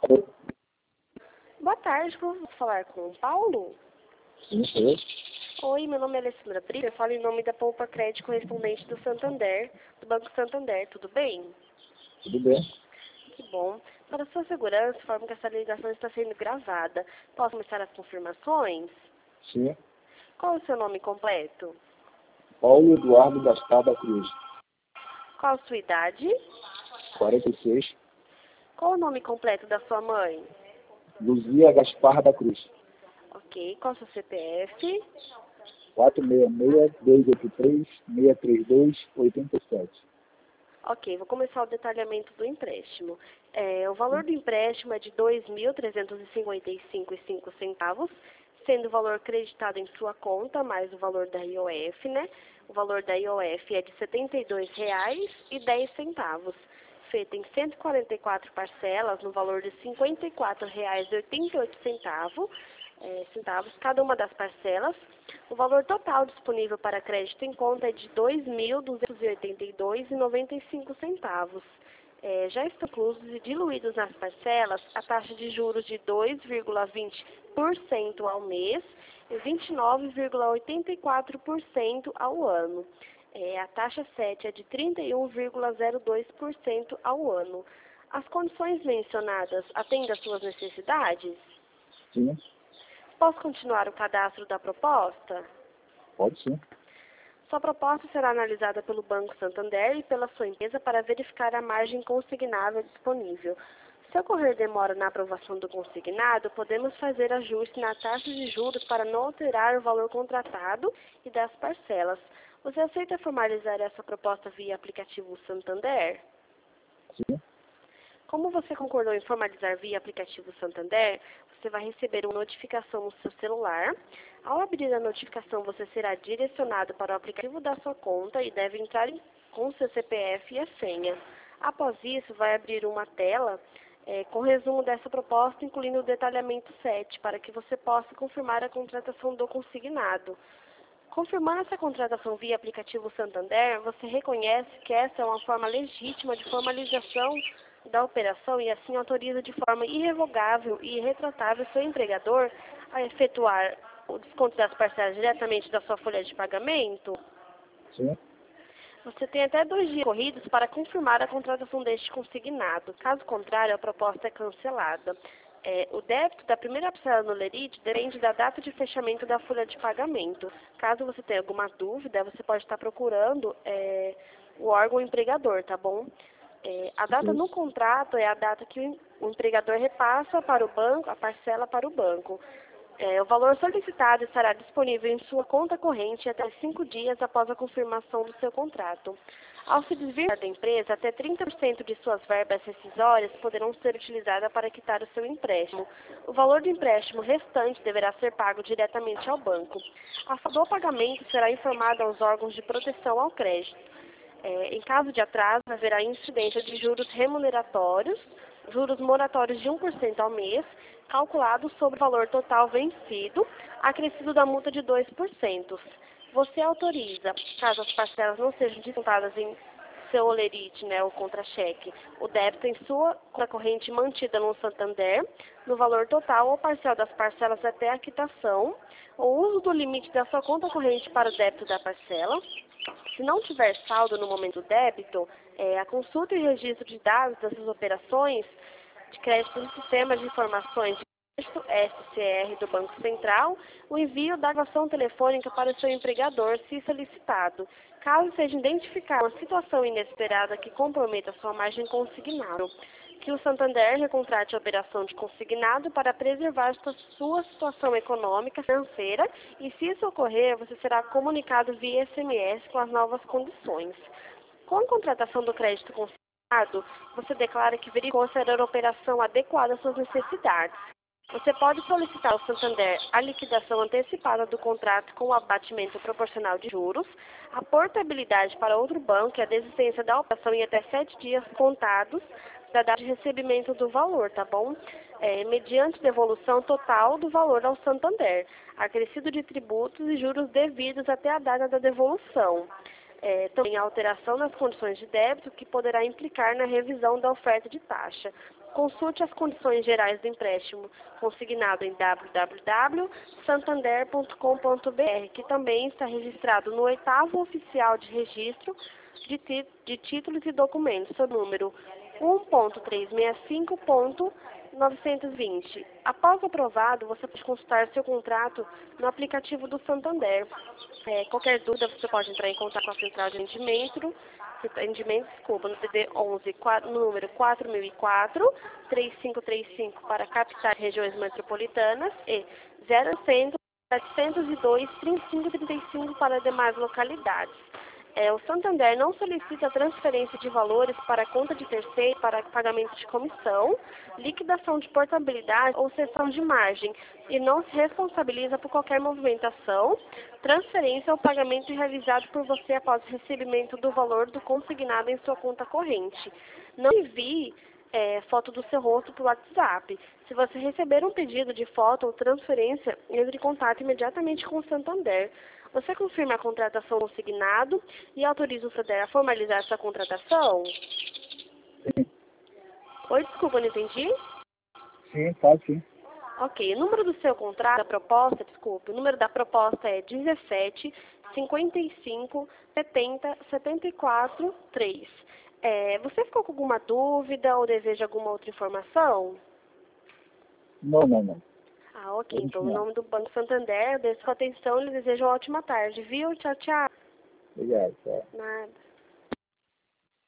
Boa tarde, vou falar com o Paulo. Sim, sou eu. Oi, meu nome é Alessandra Brito, eu falo em nome da Poupa Crédito correspondente do Santander, do Banco Santander, tudo bem? Tudo bem? Que bom. Para sua segurança, informo que essa ligação está sendo gravada. Posso começar as confirmações? Sim. Qual é o seu nome completo? Paulo Eduardo Gaspar da Cruz. Qual a sua idade? 46. Qual o nome completo da sua mãe? Luzia Gaspar da Cruz. Ok. Qual o seu CPF? 466-283-632-87. Ok, vou começar o detalhamento do empréstimo. O valor do empréstimo é de R$ 2.355,05, sendo o valor creditado em sua conta, mais o valor da IOF, né? O valor da IOF é de R$ 72,10, feito em 144 parcelas, no valor de R$ 54,88 centavos cada uma das parcelas. O valor total disponível para crédito em conta é de R$ 2.282,95. Já estão inclusos e diluídos nas parcelas a taxa de juros de 2,20% ao mês e 29,84% ao ano. A taxa 7 é de 31,02% ao ano. As condições mencionadas atendem às suas necessidades? Sim, Posso continuar o cadastro da proposta? pode sim. Sua proposta será analisada pelo Banco Santander e pela sua empresa para verificar a margem consignável disponível. Se ocorrer demora na aprovação do consignado, podemos fazer ajuste na taxa de juros para não alterar o valor contratado e das parcelas. Você aceita formalizar essa proposta via aplicativo Santander? Sim, Como você concordou em formalizar via aplicativo Santander, você vai receber uma notificação no seu celular. Ao abrir a notificação, você será direcionado para o aplicativo da sua conta e deve entrar com seu CPF e a senha. Após isso, vai abrir uma tela com resumo dessa proposta, incluindo o detalhamento 7, para que você possa confirmar a contratação do consignado. Confirmando essa contratação via aplicativo Santander, você reconhece que essa é uma forma legítima de formalização da operação e assim autoriza de forma irrevogável e irretratável seu empregador a efetuar o desconto das parcelas diretamente da sua folha de pagamento? sim. Você tem até 2 dias corridos para confirmar a contratação deste consignado. Caso contrário, a proposta é cancelada. O débito da primeira parcela no Lerite depende da data de fechamento da folha de pagamento. Caso você tenha alguma dúvida, você pode estar procurando o órgão empregador, tá bom? A data no contrato é a data que o empregador repassa para o banco, a parcela para o banco. O valor solicitado estará disponível em sua conta corrente até 5 dias após a confirmação do seu contrato. Ao se desviar da empresa, até 30% de suas verbas rescisórias poderão ser utilizadas para quitar o seu empréstimo. O valor do empréstimo restante deverá ser pago diretamente ao banco. Do pagamento será informado aos órgãos de proteção ao crédito. Em caso de atraso, haverá incidência de juros remuneratórios, juros moratórios de 1% ao mês, calculados sobre o valor total vencido, acrescido da multa de 2%. Você autoriza, caso as parcelas não sejam descontadas em seu olerite, né, ou contra-cheque, o débito em sua conta corrente mantida no Santander, no valor total ou parcial das parcelas até a quitação, o uso do limite da sua conta corrente para o débito da parcela. Se não tiver saldo no momento do débito, a consulta e registro de dados dessas operações de crédito no Sistema de Informações de Crédito, SCR, do Banco Central, o envio da gravação telefônica para o seu empregador, se solicitado. Caso seja identificada uma situação inesperada que comprometa sua margem consignado, que o Santander recontrate a operação de consignado para preservar sua situação econômica, financeira, e se isso ocorrer, você será comunicado via SMS com as novas condições. Com a contratação do crédito consignado, você declara que verificou ser a operação adequada às suas necessidades. Você pode solicitar ao Santander a liquidação antecipada do contrato com o abatimento proporcional de juros, a portabilidade para outro banco e a desistência da operação em até 7 dias contados da data de recebimento do valor, tá bom? Mediante devolução total do valor ao Santander, acrescido de tributos e juros devidos até a data da devolução. Também a alteração nas condições de débito que poderá implicar na revisão da oferta de taxa. Consulte as condições gerais do empréstimo consignado em www.santander.com.br, que também está registrado no 8º Oficial de Registro de Títulos e Documentos, seu número 1.365.920. Após aprovado, você pode consultar seu contrato no aplicativo do Santander. Qualquer dúvida, você pode entrar em contato com a central de atendimento, no CD 11, número 4004-3535 para capitais e regiões metropolitanas e 0-702-3535 para demais localidades. O Santander não solicita transferência de valores para conta de terceiro para pagamento de comissão, liquidação de portabilidade ou cessão de margem e não se responsabiliza por qualquer movimentação, transferência ou pagamento realizado por você após o recebimento do valor do consignado em sua conta corrente. Não envie foto do seu rosto por WhatsApp. Se você receber um pedido de foto ou transferência, entre em contato imediatamente com o Santander. Você confirma a contratação consignado e autoriza o Santander a formalizar sua contratação? Sim. Oi, desculpa, não entendi? Sim, pode sim. Ok, o número do seu contrato, o número da proposta é 17 55 70 74 3. Você ficou com alguma dúvida ou deseja alguma outra informação? Não. Ok. Então, em nome do Banco Santander, agradeço sua atenção e lhe desejo uma ótima tarde, viu? Tchau, tchau. Obrigado, tchau. Nada.